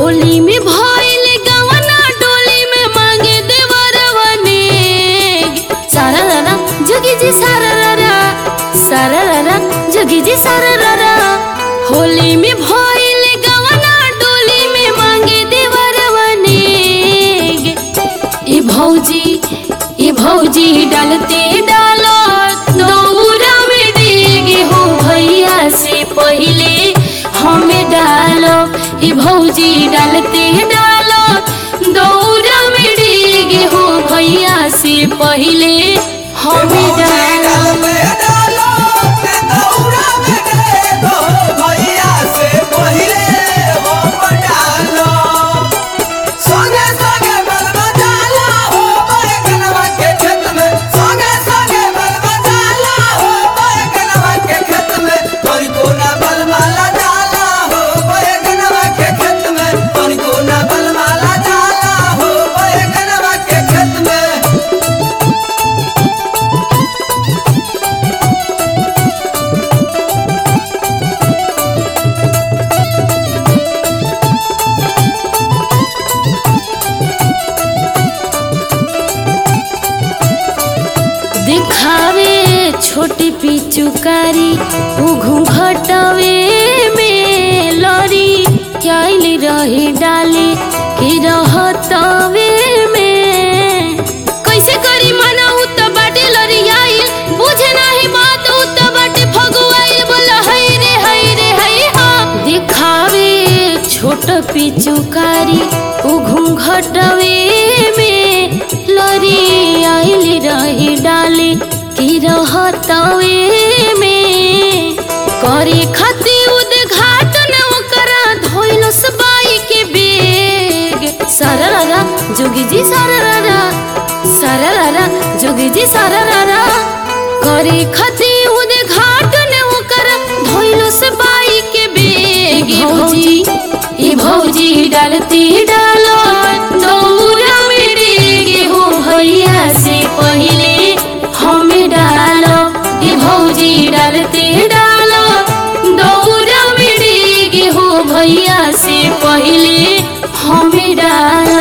होली में भइल गवना डोली में मांगे देवरवने सारा रारा जोगी जी सारा रारा जोगी जी सारा रारा। होली में भइल गवना डोली में मांगे देवरवने ये भौजी डालते डालो दौरा में डेगे हो भैया से पहले हमें डालो। ये भौजी डालते डालो दौरा में डेगे हो भैया से पहले हमें डालो। दिखावे छोटी पिचुकारी घूंघटवे में लड़ी आइल रही डाली के रहतवे में। कैसे करी मना उ त बाटे लड़ी आइल बुझे नाही बात उ त बाटे फगुआइल बोला हई रे हाँ। दिखावे छोट पिचुकारी घूंघटवे में लड़ी आइल रही डाली की रहतवे में। करे खती उद्घाटन ओकरा धोइलो सबाई के बेग सारा रारा जोगी जी सारा रारा जोगी जी सारा रारा। करे खती उद्घाटन ओकरा धोइलो सबाई के बेग। ये भौजी डालती डालो दौरा में डेगे हो भैया से पहले हमें डालो। ये भौजी डालते डालो दौरा में डेगे हो भैया से पहले हमें डालो।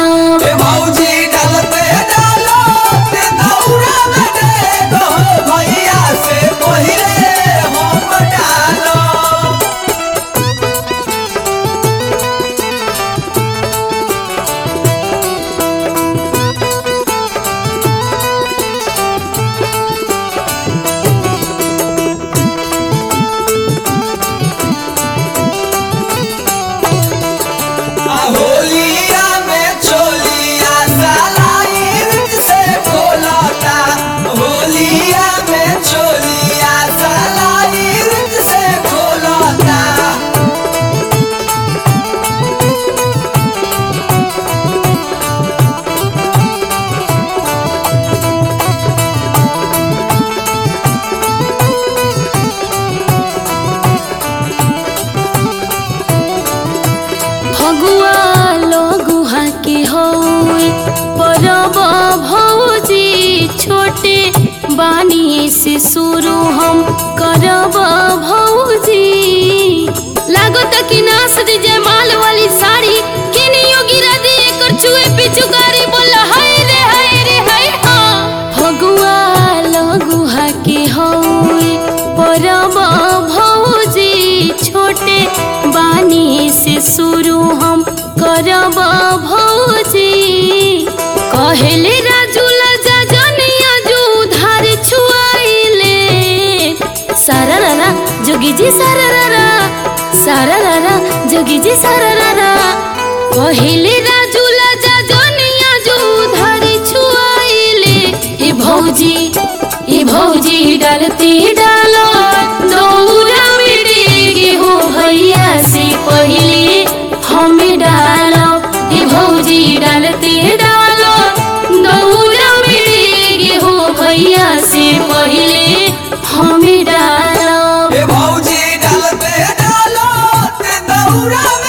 फगुआ लगुहा के होई परब भौजी छोटे बानी से शुरू हम करब भौजी। लागत कि नास दीजिए माल वाली साड़ी किनियो गिरा दिए कर चुए पिचुकारी बोला हाय रे हाँ। फगुआ लगुहा के होई परब भौजी छोटे बानी से शुरू हम करब भौजी। कहले राजूला जनिया जो धार छुआइले सारा रारा जोगी जी सारा रारा जोगी जी सारा रारा। कहले राजूला जनिया जो धार छुआइले। ये भौजी डालती डालो दौरा में डेगे हो भैया से पहले हमें डालो। ये भौजी डालते डालो दौरा में डेगे हो भैया से पहले हमें डालो। भौजी डालते डालो दौरा